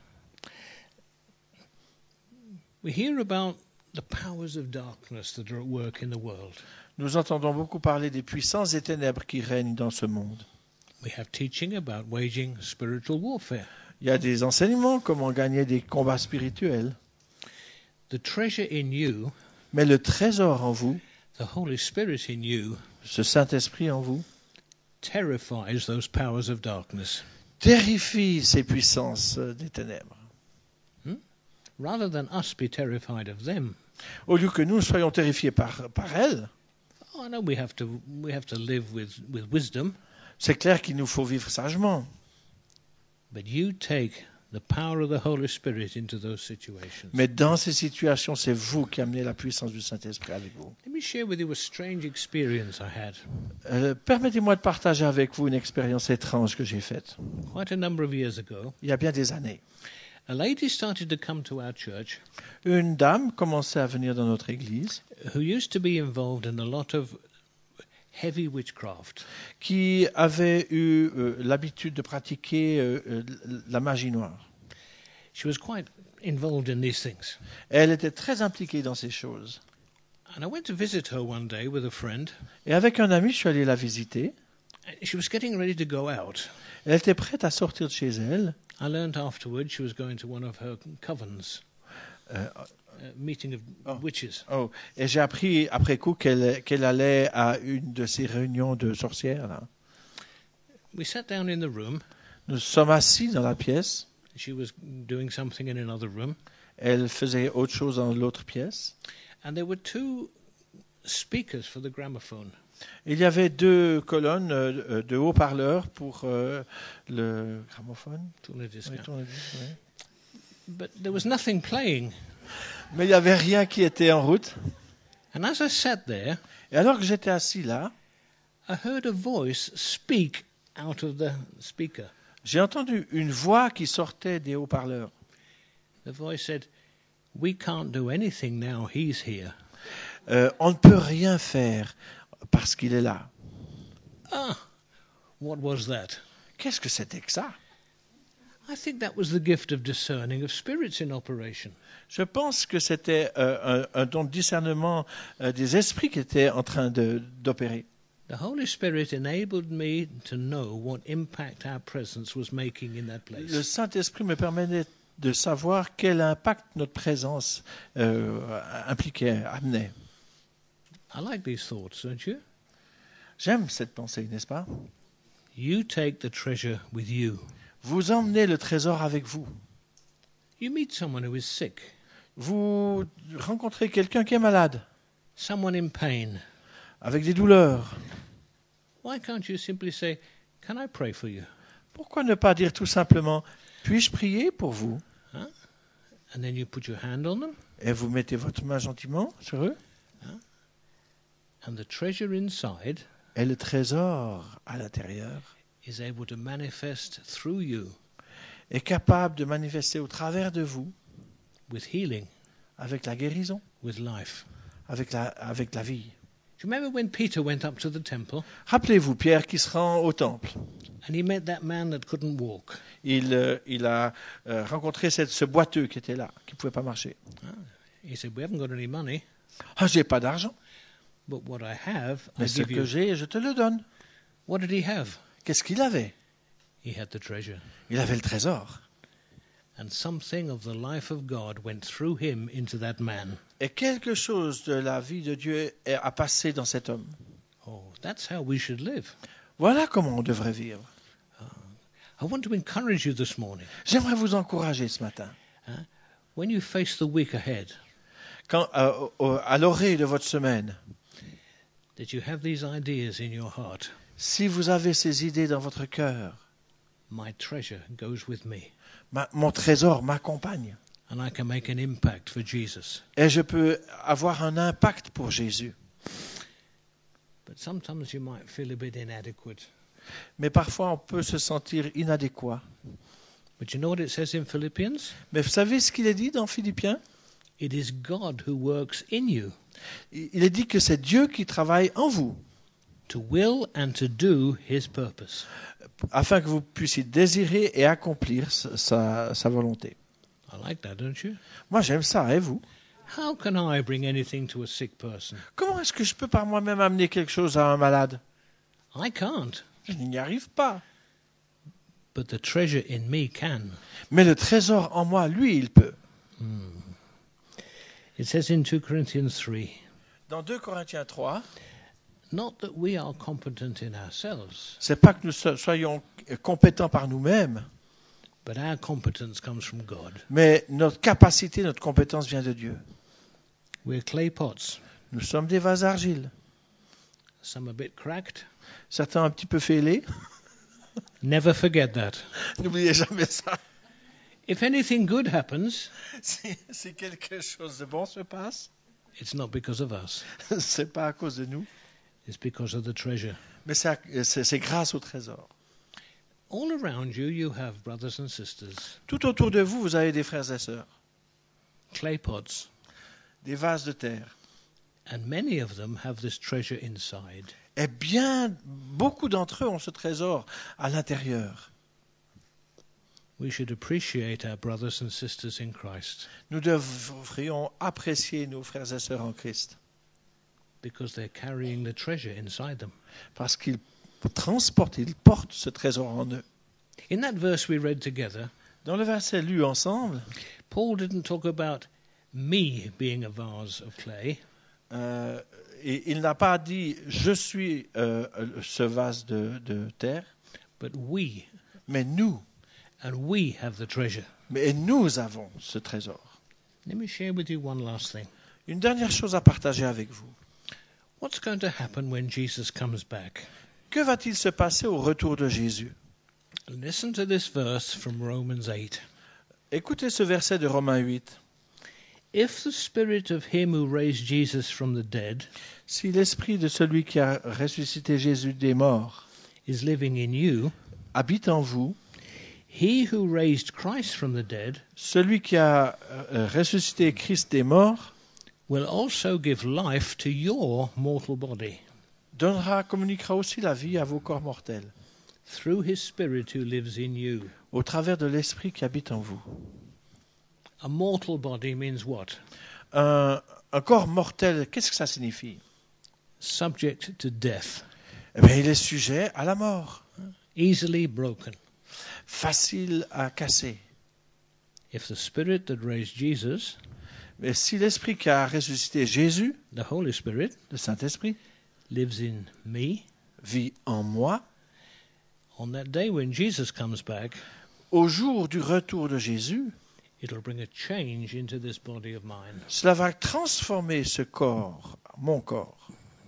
Speaker 1: We hear about the powers of darkness that are at work in the world.
Speaker 2: Nous entendons beaucoup parler des puissances et ténèbres qui règnent dans ce monde.
Speaker 1: We have teaching about waging spiritual warfare.
Speaker 2: Il y a des enseignements, comment gagner des combats spirituels.
Speaker 1: The treasure in you,
Speaker 2: Mais le trésor en vous,
Speaker 1: the Holy Spirit in you,
Speaker 2: ce Saint-Esprit en vous,
Speaker 1: terrifies those powers of darkness.
Speaker 2: terrifie ces puissances euh, des ténèbres.
Speaker 1: Rather than us be terrified of them.
Speaker 2: Au lieu que nous soyons terrifiés par, par elles,
Speaker 1: Oh, no, we have to we have to live with, with wisdom.
Speaker 2: c'est clair qu'il nous faut vivre sagement.
Speaker 1: But you take the power of the Holy Spirit into those situations.
Speaker 2: Mais dans ces situations, c'est vous qui amenez la puissance du Saint-Esprit avec vous.
Speaker 1: Let me share with you a strange experience I had
Speaker 2: Euh, permettez-moi de partager avec vous une expérience étrange que j'ai faite
Speaker 1: quite a number of years ago.
Speaker 2: il y a bien des années.
Speaker 1: A lady started to come to our church
Speaker 2: Une dame commençait à venir dans notre église
Speaker 1: who used to be involved in a lot of heavy witchcraft.
Speaker 2: qui avait eu euh, l'habitude de pratiquer euh, euh, la magie noire.
Speaker 1: She was quite involved in these things.
Speaker 2: Elle était très impliquée dans ces choses.
Speaker 1: And I went to visit her one day with a friend.
Speaker 2: Et avec un ami, je suis allé la visiter.
Speaker 1: She was getting ready to go out.
Speaker 2: Elle était prête à sortir de chez elle.
Speaker 1: I learned afterwards she was going to one of her covens,
Speaker 2: Euh,
Speaker 1: a meeting of
Speaker 2: Oh.
Speaker 1: witches.
Speaker 2: oh, et j'ai appris après coup qu'elle qu'elle allait à une de ces réunions de sorcières. Là.
Speaker 1: We sat down in the room.
Speaker 2: Nous sommes assis dans la pièce.
Speaker 1: She was doing something in another room.
Speaker 2: Elle faisait autre chose dans l'autre pièce.
Speaker 1: And there were two speakers for the gramophone.
Speaker 2: Il y avait deux colonnes euh, de haut-parleurs pour euh, le gramophone.
Speaker 1: Tourne-disque.
Speaker 2: Oui, tourne-disque, oui.
Speaker 1: But there was nothing playing.
Speaker 2: Mais il n'y avait rien qui était en route.
Speaker 1: And as I sat there,
Speaker 2: Et alors que j'étais assis là,
Speaker 1: I heard a voice speak out of the speaker.
Speaker 2: j'ai entendu une voix qui sortait des haut-parleurs.
Speaker 1: The voice said, "We can't do anything now he's here."
Speaker 2: Euh, on ne peut rien faire parce qu'il est là.
Speaker 1: Ah, what was that?
Speaker 2: Qu'est-ce que c'était que ça?
Speaker 1: I think that was the gift of discerning of spirits in operation.
Speaker 2: Je pense que c'était euh, un, un don de discernement euh, des esprits qui était en train de, d'opérer.
Speaker 1: The Holy Spirit enabled me to know what impact our presence was making in that place.
Speaker 2: Le Saint-Esprit me permettait de savoir quel impact notre présence euh, impliquait, amenait.
Speaker 1: I like these thoughts, don't you?
Speaker 2: J'aime cette pensée, n'est-ce pas?
Speaker 1: You take the treasure with you.
Speaker 2: Vous emmenez le trésor avec vous.
Speaker 1: You meet someone who is sick,
Speaker 2: Vous rencontrez quelqu'un qui est malade,
Speaker 1: someone in pain.
Speaker 2: avec des douleurs.
Speaker 1: Why can't you simply say, "Can I pray for you?"
Speaker 2: Pourquoi ne pas dire tout simplement, puis-je prier pour vous?
Speaker 1: And then you put your hand on them,
Speaker 2: Et vous mettez votre main gentiment sur eux.
Speaker 1: and the treasure inside
Speaker 2: Et le trésor à l'intérieur
Speaker 1: is able to manifest through you
Speaker 2: est capable de manifester au travers de vous
Speaker 1: with healing,
Speaker 2: avec la guérison,
Speaker 1: with life.
Speaker 2: avec la, avec la vie.
Speaker 1: Do you remember when Peter went up to the temple
Speaker 2: Rappelez-vous Pierre qui se rend au temple.
Speaker 1: and he met that man that couldn't walk?
Speaker 2: Il, euh, il a euh, rencontré cette, ce boiteux qui était là, qui ne pouvait pas marcher.
Speaker 1: He said, "We haven't got any money,
Speaker 2: Ah, j'ai pas d'argent,
Speaker 1: but what I have, I
Speaker 2: mais ce
Speaker 1: give
Speaker 2: que
Speaker 1: you."
Speaker 2: j'ai, je te le donne.
Speaker 1: What did he have?
Speaker 2: Qu'est-ce qu'il avait?
Speaker 1: He had the treasure.
Speaker 2: Il avait le trésor.
Speaker 1: And something of the life of God went through him into that man.
Speaker 2: Et quelque chose de la vie de Dieu est- a passé dans cet homme.
Speaker 1: Oh, that's how we should live.
Speaker 2: Voilà comment on devrait vivre.
Speaker 1: I want to encourage you this morning.
Speaker 2: J'aimerais vous encourager ce matin.
Speaker 1: When you face the week ahead,
Speaker 2: Quand, euh, au- à l'orée de votre semaine,
Speaker 1: that you have these ideas in your heart.
Speaker 2: si vous avez ces idées dans votre cœur,
Speaker 1: My treasure goes with me,
Speaker 2: ma- mon trésor m'accompagne.
Speaker 1: and I can make an impact for Jesus.
Speaker 2: Et je peux avoir un impact pour Jésus.
Speaker 1: But sometimes you might feel a bit inadequate.
Speaker 2: Mais parfois, on peut se sentir inadéquat.
Speaker 1: But you know what it says in Philippians?
Speaker 2: Mais vous savez ce qu'il est dit dans Philippiens?
Speaker 1: It is God who works in you
Speaker 2: Il est dit que c'est Dieu qui travaille en vous,
Speaker 1: to will and to do his purpose.
Speaker 2: afin que vous puissiez désirer et accomplir sa, sa volonté.
Speaker 1: I like that, don't you?
Speaker 2: Moi, j'aime ça, et vous?
Speaker 1: How can I bring anything to a sick person?
Speaker 2: Comment est-ce que je peux par moi-même amener quelque chose à un malade?
Speaker 1: I can't.
Speaker 2: Je n'y arrive pas.
Speaker 1: But the treasure in me can.
Speaker 2: Mais le trésor en moi, lui, il peut.
Speaker 1: Hmm. It says in two Corinthians three,
Speaker 2: Dans deux Corinthiens trois,
Speaker 1: not that we are competent in ourselves,
Speaker 2: c'est pas que nous so- soyons compétents par nous-mêmes,
Speaker 1: but our competence comes from God.
Speaker 2: mais notre capacité, notre compétence vient de Dieu.
Speaker 1: We're clay pots,
Speaker 2: Nous sommes des vases d'argile.
Speaker 1: some a bit cracked.
Speaker 2: Certains un petit peu fêlés.
Speaker 1: Never forget that.
Speaker 2: N'oubliez jamais ça.
Speaker 1: If anything good happens,
Speaker 2: Si, si quelque chose de bon se passe,
Speaker 1: it's not because of us.
Speaker 2: c'est pas à cause de nous,
Speaker 1: It's because of the treasure.
Speaker 2: mais c'est, à- c'est- c'est grâce au trésor.
Speaker 1: All around you, you have brothers and sisters,
Speaker 2: Tout autour de vous, vous avez des frères et sœurs,
Speaker 1: clay pots,
Speaker 2: des vases de terre.
Speaker 1: and many of them have this treasure inside.
Speaker 2: Et bien, beaucoup d'entre eux ont ce trésor à l'intérieur.
Speaker 1: We should appreciate our brothers and sisters in Christ
Speaker 2: Nous devrions apprécier nos frères et sœurs en Christ,
Speaker 1: because they're carrying the treasure inside them.
Speaker 2: parce qu'ils transportent, ils portent ce trésor en eux.
Speaker 1: In that verse we read together,
Speaker 2: Dans le verset lu ensemble,
Speaker 1: Paul didn't talk about me being a vase of clay.
Speaker 2: euh, et il n'a pas dit « je suis euh, ce vase de, de terre
Speaker 1: But we, »,
Speaker 2: mais nous,
Speaker 1: and we have the treasure.
Speaker 2: mais nous avons ce trésor.
Speaker 1: Let me share with you one last thing.
Speaker 2: Une dernière chose à partager avec vous.
Speaker 1: What's going to happen when Jesus comes back?
Speaker 2: Que va-t-il se passer au retour de Jésus?
Speaker 1: Listen to this verse from Romans eight.
Speaker 2: Écoutez ce verset de Romains huit.
Speaker 1: If the spirit of him who raised Jesus from the dead
Speaker 2: Si l'esprit de celui qui a ressuscité Jésus des morts
Speaker 1: is living in you,
Speaker 2: habite en vous,
Speaker 1: he who raised Christ from the dead
Speaker 2: celui qui a euh, ressuscité Christ des morts
Speaker 1: will also give life to your mortal body
Speaker 2: donnera, communiquera aussi la vie à vos corps mortels,
Speaker 1: through his spirit who lives in you.
Speaker 2: au travers de l'esprit qui habite en vous.
Speaker 1: A mortal body means what?
Speaker 2: Un, un corps mortel, qu'est-ce que ça signifie?
Speaker 1: Subject to death,
Speaker 2: Eh bien, il est sujet à la mort,
Speaker 1: easily broken.
Speaker 2: facile à casser.
Speaker 1: If the spirit that raised Jesus,
Speaker 2: Mais si l'esprit qui a ressuscité Jésus,
Speaker 1: the Holy Spirit,
Speaker 2: le Saint-Esprit,
Speaker 1: lives in me,
Speaker 2: vit en moi,
Speaker 1: on that day when Jesus comes back,
Speaker 2: au jour du retour de Jésus,
Speaker 1: it'll bring a change into this body of mine.
Speaker 2: cela va transformer ce corps, mon corps.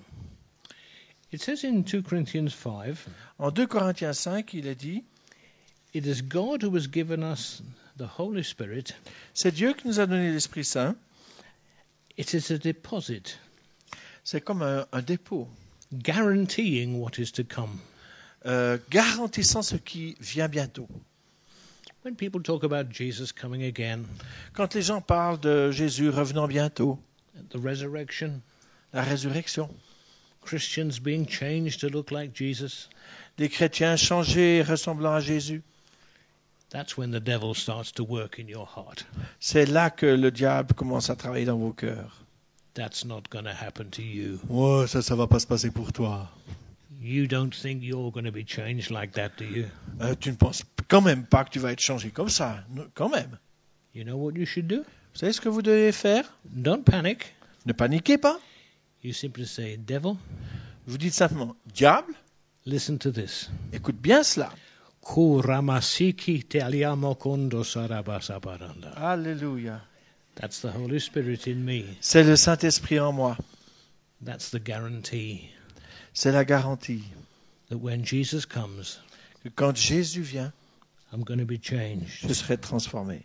Speaker 1: It says in two Corinthians five,
Speaker 2: En deux Corinthiens cinq, il est dit,
Speaker 1: it is God who has given us the Holy Spirit.
Speaker 2: c'est Dieu qui nous a donné l'Esprit Saint,
Speaker 1: It is a deposit
Speaker 2: c'est comme un, un dépôt,
Speaker 1: guaranteeing what is to come.
Speaker 2: euh, garantissant ce qui vient bientôt.
Speaker 1: When people talk about Jesus coming again,
Speaker 2: Quand les gens parlent de Jésus revenant bientôt,
Speaker 1: the resurrection,
Speaker 2: la résurrection,
Speaker 1: Christians being changed to look like Jesus,
Speaker 2: des chrétiens changés ressemblant à Jésus,
Speaker 1: that's when the devil starts to work in your heart.
Speaker 2: c'est là que le diable commence à travailler dans vos cœurs.
Speaker 1: That's not going to happen to you.
Speaker 2: Ouais, ça, ça va pas se passer pour toi.
Speaker 1: You don't think you're going to be changed like that, do you?
Speaker 2: Euh, tu ne penses quand même pas que tu vas être changé comme ça, non, quand même.
Speaker 1: You know what you should do?
Speaker 2: Vous savez ce que vous devez faire?
Speaker 1: Don't panic.
Speaker 2: Ne paniquez pas.
Speaker 1: You simply say, devil,
Speaker 2: Vous dites simplement, diable,
Speaker 1: listen to this.
Speaker 2: écoute bien cela.
Speaker 1: Kuramasiki te aliamo kondo sarabasabaranda.
Speaker 2: Alléluia.
Speaker 1: That's the Holy Spirit in me.
Speaker 2: C'est le Saint-Esprit en moi.
Speaker 1: That's the guarantee
Speaker 2: C'est la garantie
Speaker 1: that when Jesus comes,
Speaker 2: que quand Jésus vient,
Speaker 1: I'm going to be changed.
Speaker 2: je serai transformé.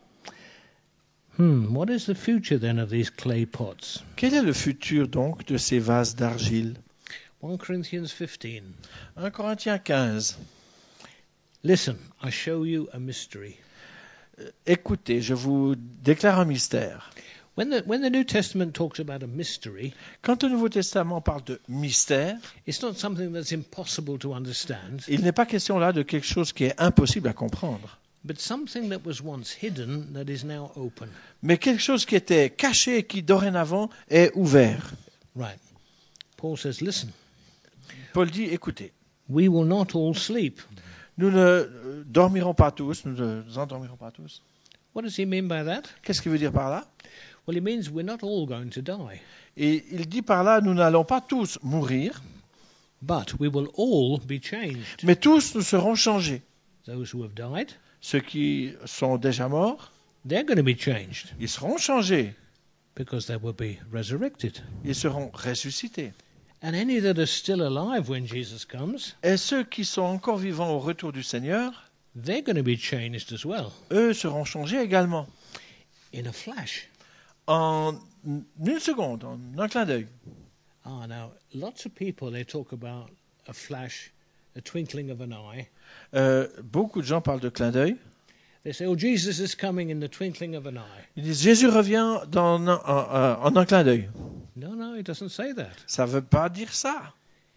Speaker 1: Hmm, what is the future then of these clay pots?
Speaker 2: Quel est le futur donc de ces vases d'argile?
Speaker 1: First Corinthians fifteen.
Speaker 2: un Corinthiens quinze.
Speaker 1: Listen, I show you a mystery.
Speaker 2: Écoutez, je vous déclare un mystère.
Speaker 1: When the, when the New Testament talks about a mystery,
Speaker 2: Quand le Nouveau Testament parle de mystère,
Speaker 1: it's not something that's impossible to understand,
Speaker 2: il n'est pas question là de quelque chose qui est impossible à comprendre,
Speaker 1: but something that was once hidden that is now open.
Speaker 2: mais quelque chose qui était caché et qui dorénavant est ouvert.
Speaker 1: Right. Paul says, listen,
Speaker 2: Paul dit, écoutez,
Speaker 1: we will not all sleep.
Speaker 2: nous ne dormirons pas tous, nous ne nous endormirons pas tous.
Speaker 1: What does he mean by that?
Speaker 2: Qu'est-ce qu'il veut dire par là?
Speaker 1: Well, it means we're not all going to die,
Speaker 2: Et il dit par là, nous n'allons pas tous mourir,
Speaker 1: but we will all be changed.
Speaker 2: mais tous nous serons changés.
Speaker 1: Those who have died,
Speaker 2: Ceux qui sont déjà morts,
Speaker 1: they're going to be changed
Speaker 2: ils seront changés,
Speaker 1: because they will be resurrected.
Speaker 2: ils seront ressuscités.
Speaker 1: And any that are still alive when Jesus comes,
Speaker 2: Et ceux qui sont encore vivants au retour du Seigneur,
Speaker 1: they're going to be changed as well
Speaker 2: eux seront changés également.
Speaker 1: in a flash.
Speaker 2: En une seconde, en un clin d'œil.
Speaker 1: Ah, now, lots of people, they talk about a flash, a twinkling of an eye.
Speaker 2: Euh, beaucoup de gens parlent de clin d'œil.
Speaker 1: They say, oh, Jesus is coming in the twinkling of an eye.
Speaker 2: Ils disent Jésus revient dans un- en, en un clin d'œil.
Speaker 1: No, no, it doesn't say that.
Speaker 2: Ça ne veut pas dire ça.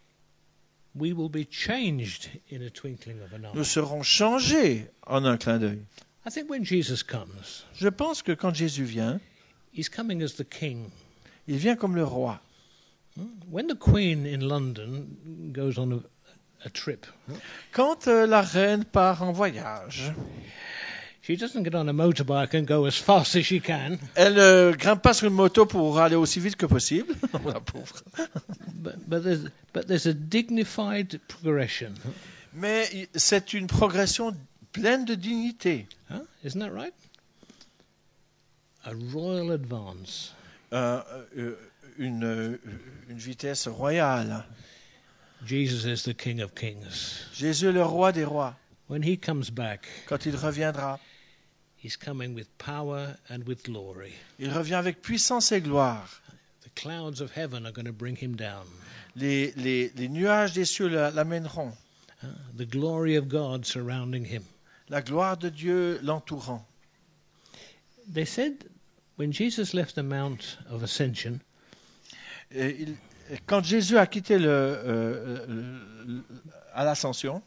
Speaker 1: We will be changed in a twinkling of an
Speaker 2: Nous
Speaker 1: eye.
Speaker 2: serons changés en un clin d'œil.
Speaker 1: I think when Jesus comes,
Speaker 2: Je pense que quand Jésus vient,
Speaker 1: he's coming as the king.
Speaker 2: il vient comme le roi.
Speaker 1: When the Queen in London goes on a, a trip,
Speaker 2: Quand euh, la reine part en voyage,
Speaker 1: she doesn't get on a motorbike and go as fast as she can,
Speaker 2: elle ne grimpe pas sur une moto pour aller aussi vite que possible. La pauvre.
Speaker 1: but, but, there's, but there's a dignified progression.
Speaker 2: Mais il- c'est une progression pleine de dignité.
Speaker 1: Huh? Isn't that right? A royal advance.
Speaker 2: Euh, euh, une, une vitesse royale.
Speaker 1: Jesus is the King of Kings.
Speaker 2: Jésus est le roi des rois.
Speaker 1: When he comes back,
Speaker 2: Quand il reviendra,
Speaker 1: he's coming with power and with glory.
Speaker 2: il revient avec puissance et gloire.
Speaker 1: The clouds of heaven are going to bring him down.
Speaker 2: Les, les, les nuages des cieux la- l'amèneront.
Speaker 1: Uh, the glory of God surrounding him.
Speaker 2: La gloire de Dieu l'entourant.
Speaker 1: They said when Jesus left the Mount of Ascension,
Speaker 2: Et il- et quand Jésus a quitté le, euh, le- le- à l'ascension,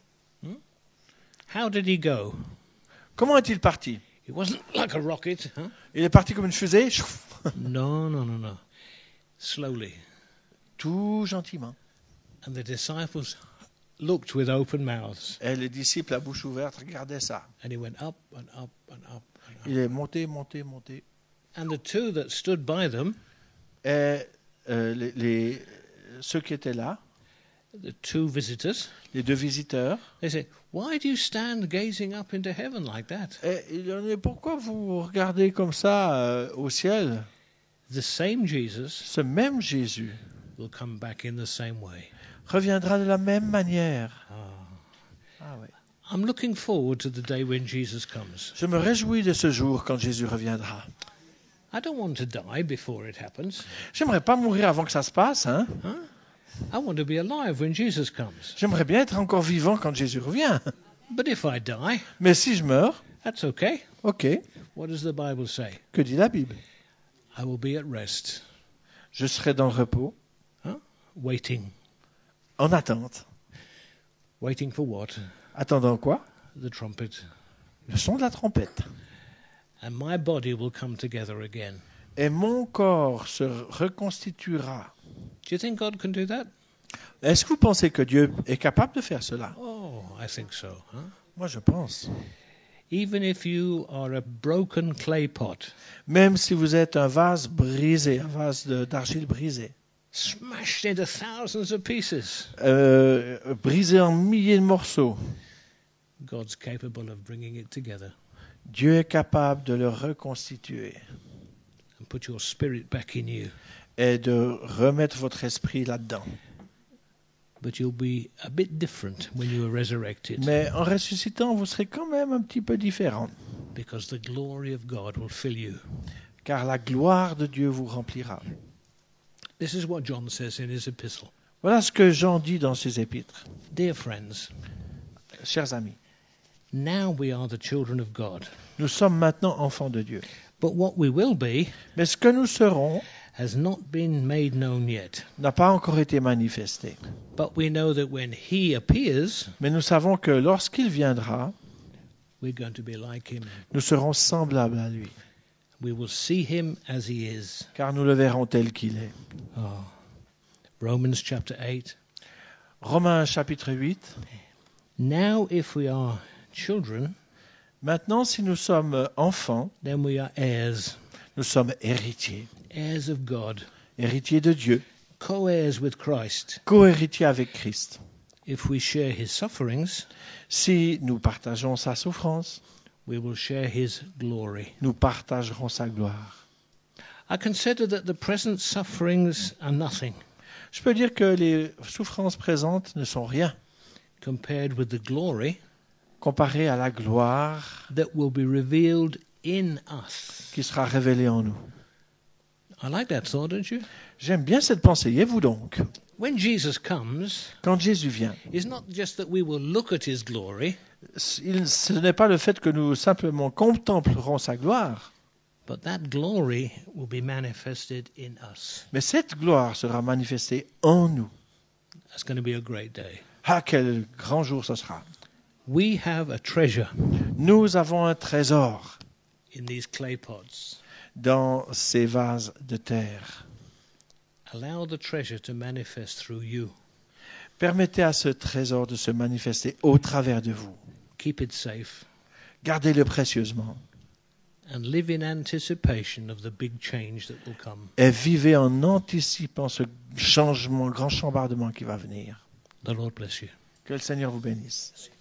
Speaker 1: how did he go?
Speaker 2: comment est-il parti?
Speaker 1: It wasn't like a rocket, huh?
Speaker 2: Il est parti comme une fusée,
Speaker 1: No, no, no, no. Slowly.
Speaker 2: tout gentiment.
Speaker 1: And the disciples looked with open mouths.
Speaker 2: Et les disciples, à bouche ouverte, regardaient ça.
Speaker 1: And he went up and up and up and up.
Speaker 2: Il est monté, monté, monté.
Speaker 1: And the two that stood by them,
Speaker 2: Et euh, les, les- ceux qui étaient là,
Speaker 1: the two visitors,
Speaker 2: les deux visiteurs,
Speaker 1: they said, "Why do you stand gazing up into heaven like that?"
Speaker 2: et il en est, pourquoi vous regardez comme ça euh, au ciel?
Speaker 1: The same Jesus
Speaker 2: Ce même Jésus
Speaker 1: will come back in the same way.
Speaker 2: reviendra de la même manière.
Speaker 1: Ah.
Speaker 2: Ah ouais.
Speaker 1: I'm looking forward to the day when Jesus comes.
Speaker 2: Je me réjouis de ce jour quand Jésus reviendra.
Speaker 1: I don't want to die before it happens.
Speaker 2: J'aimerais pas mourir avant que ça se passe, hein?
Speaker 1: Huh? I want to be alive when Jesus comes.
Speaker 2: J'aimerais bien être encore vivant quand Jésus revient.
Speaker 1: But if I die,
Speaker 2: Mais si je meurs,
Speaker 1: that's okay.
Speaker 2: ok,
Speaker 1: What does the Bible say?
Speaker 2: que dit la Bible?
Speaker 1: I will be at rest,
Speaker 2: Je serai dans le repos,
Speaker 1: waiting.
Speaker 2: en attente.
Speaker 1: Waiting for what?
Speaker 2: Attendant quoi?
Speaker 1: The trumpet.
Speaker 2: Le son de la trompette.
Speaker 1: And my body will come together again.
Speaker 2: Et mon corps se reconstituera.
Speaker 1: Do you think God can do that?
Speaker 2: Est-ce que vous pensez que Dieu est capable de faire cela?
Speaker 1: Oh, I think so. Huh?
Speaker 2: Moi, je pense.
Speaker 1: Even if you are a broken clay pot,
Speaker 2: Même si vous êtes un vase brisé, un vase de- d'argile brisé,
Speaker 1: smashed into thousands of pieces,
Speaker 2: euh, brisé en milliers de morceaux,
Speaker 1: God's capable of bringing it together
Speaker 2: Dieu est capable de le reconstituer
Speaker 1: and put your spirit back in you.
Speaker 2: et de remettre votre esprit là-dedans.
Speaker 1: But you'll be a bit different when you are resurrected,
Speaker 2: Mais en ressuscitant, vous serez quand même un petit peu différent,
Speaker 1: because the glory of God will fill you.
Speaker 2: car la gloire de Dieu vous remplira.
Speaker 1: This is what John says in his epistle.
Speaker 2: Voilà ce que Jean dit dans ses épîtres.
Speaker 1: Dear friends,
Speaker 2: Chers amis,
Speaker 1: now we are the children of God.
Speaker 2: nous sommes maintenant enfants de Dieu.
Speaker 1: But what we will be
Speaker 2: Mais ce que nous serons
Speaker 1: has not been made known yet.
Speaker 2: n'a pas encore été manifesté.
Speaker 1: But we know that when he appears,
Speaker 2: Mais nous savons que lorsqu'il viendra,
Speaker 1: we're going to be like him.
Speaker 2: nous serons semblables à lui,
Speaker 1: We will see him as he is.
Speaker 2: car nous le verrons tel qu'il est.
Speaker 1: Oh. Romans chapter eight.
Speaker 2: Romains chapitre huit.
Speaker 1: Now if we are children,
Speaker 2: Maintenant, si nous sommes enfants,
Speaker 1: then we are heirs,
Speaker 2: nous sommes héritiers.
Speaker 1: heirs of God,
Speaker 2: Héritiers de Dieu,
Speaker 1: co-heirs with Christ.
Speaker 2: co-héritiers avec Christ.
Speaker 1: If we share his sufferings,
Speaker 2: Si nous partageons sa souffrance,
Speaker 1: we will share his glory.
Speaker 2: nous partagerons sa gloire.
Speaker 1: I consider that the present sufferings are nothing
Speaker 2: Je peux dire que les souffrances présentes ne sont rien
Speaker 1: compared with the glory
Speaker 2: comparées à la gloire
Speaker 1: that will be revealed in us.
Speaker 2: qui sera révélée en nous.
Speaker 1: I like that thought, don't you?
Speaker 2: J'aime bien cette pensée. Et vous donc?
Speaker 1: When Jesus comes,
Speaker 2: Quand Jésus vient,
Speaker 1: it's not just that we will look at his glory,
Speaker 2: il- ce n'est pas le fait que nous simplement contemplerons sa gloire,
Speaker 1: but that glory will be manifested in us.
Speaker 2: mais cette gloire sera manifestée en nous.
Speaker 1: That's going to be a great day.
Speaker 2: Ah, quel grand jour ce sera.
Speaker 1: We have a treasure
Speaker 2: Nous avons un trésor
Speaker 1: in these clay pots.
Speaker 2: dans ces vases de terre.
Speaker 1: Allow the treasure to manifest through you.
Speaker 2: Permettez à ce trésor de se manifester au travers de vous.
Speaker 1: Keep it safe
Speaker 2: Gardez-le précieusement
Speaker 1: and live in anticipation of the big change that will come.
Speaker 2: et vivez en anticipant ce changement, grand chambardement qui va venir.
Speaker 1: The Lord bless you.
Speaker 2: Que le Seigneur vous bénisse.